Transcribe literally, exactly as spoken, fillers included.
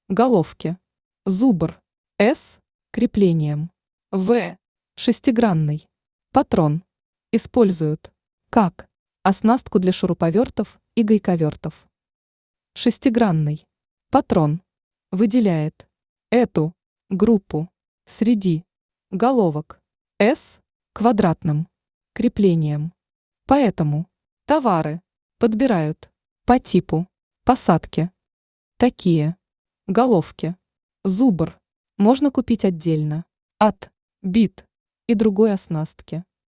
Головки. Зубр. С. Креплением. В. Шестигранный. Патрон. Используют как оснастку для шуруповертов и гайковертов. Шестигранный. Патрон выделяет эту группу среди головок с квадратным креплением. Поэтому товары подбирают по типу посадки. Такие головки зубр можно купить отдельно от бит и другой оснастки.